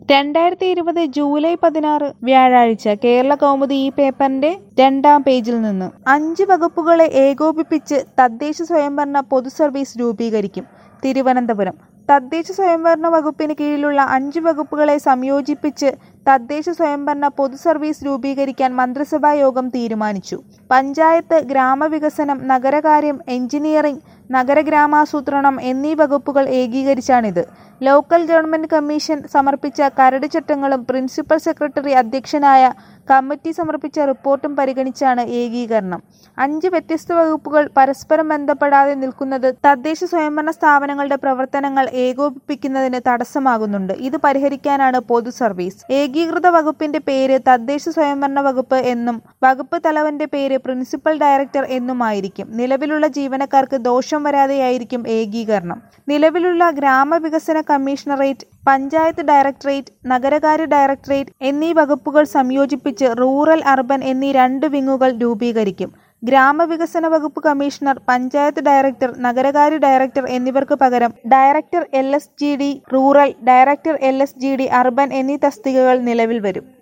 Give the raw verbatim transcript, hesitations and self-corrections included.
രണ്ടായിരത്തി ഇരുപത് ജൂലൈ പതിനാറ് വ്യാഴാഴ്ച കേരള കൗമുദി ഈ പേപ്പറിന്റെ രണ്ടാം പേജിൽ നിന്ന് അഞ്ച് വകുപ്പുകളെ ഏകോപിപ്പിച്ച് തദ്ദേശ സ്വയംഭരണ പൊതു സർവീസ് രൂപീകരിക്കും. തിരുവനന്തപുരം തദ്ദേശ സ്വയംഭരണ വകുപ്പിന് കീഴിലുള്ള അഞ്ച് വകുപ്പുകളെ സംയോജിപ്പിച്ച് തദ്ദേശ സ്വയംഭരണ പൊതു സർവീസ് രൂപീകരിക്കാൻ മന്ത്രിസഭാ യോഗം തീരുമാനിച്ചു. പഞ്ചായത്ത്, ഗ്രാമവികസനം, നഗരകാര്യം, എഞ്ചിനീയറിംഗ്, നഗരഗ്രാമാസൂത്രണം എന്നീ വകുപ്പുകൾ ഏകീകരിച്ചാണിത്. ലോക്കൽ ഗവൺമെന്റ് കമ്മീഷൻ സമർപ്പിച്ച കരട് ചട്ടങ്ങളും പ്രിൻസിപ്പൽ സെക്രട്ടറി അധ്യക്ഷനായ കമ്മിറ്റി സമർപ്പിച്ച റിപ്പോർട്ടും പരിഗണിച്ചാണ് ഏകീകരണം. അഞ്ച് വ്യത്യസ്ത വകുപ്പുകൾ പരസ്പരം ബന്ധപ്പെടാതെ നിൽക്കുന്നത് തദ്ദേശ സ്വയംഭരണ സ്ഥാപനങ്ങളുടെ പ്രവർത്തനങ്ങൾ ഏകോപിപ്പിക്കുന്നതിന് തടസ്സമാകുന്നുണ്ട്. ഇത് പരിഹരിക്കാനാണ് പൊതു സർവീസ്. ഏകീകൃത വകുപ്പിന്റെ പേര് തദ്ദേശ സ്വയംഭരണ വകുപ്പ് എന്നും വകുപ്പ് തലവന്റെ പേര് പ്രിൻസിപ്പൽ ഡയറക്ടർ എന്നുമായിരിക്കും. നിലവിലുള്ള ജീവനക്കാർക്ക് ദോഷം വരാതെയായിരിക്കും ഏകീകരണം. നിലവിലുള്ള ഗ്രാമവികസന കമ്മീഷണറേറ്റ്, പഞ്ചായത്ത് ഡയറക്ടറേറ്റ്, നഗരകാര്യ ഡയറക്ടറേറ്റ് എന്നീ വകുപ്പുകൾ സംയോജിപ്പിച്ച് റൂറൽ, അർബൻ എന്നീ രണ്ട് വിങ്ങുകൾ രൂപീകരിക്കും. ഗ്രാമവികസന വകുപ്പ് കമ്മീഷണർ, പഞ്ചായത്ത് ഡയറക്ടർ, നഗരകാര്യ ഡയറക്ടർ എന്നിവർക്ക് പകരം director L S G D rural, director L S G D urban എന്നീ തസ്തികകൾ നിലവിൽ വരും.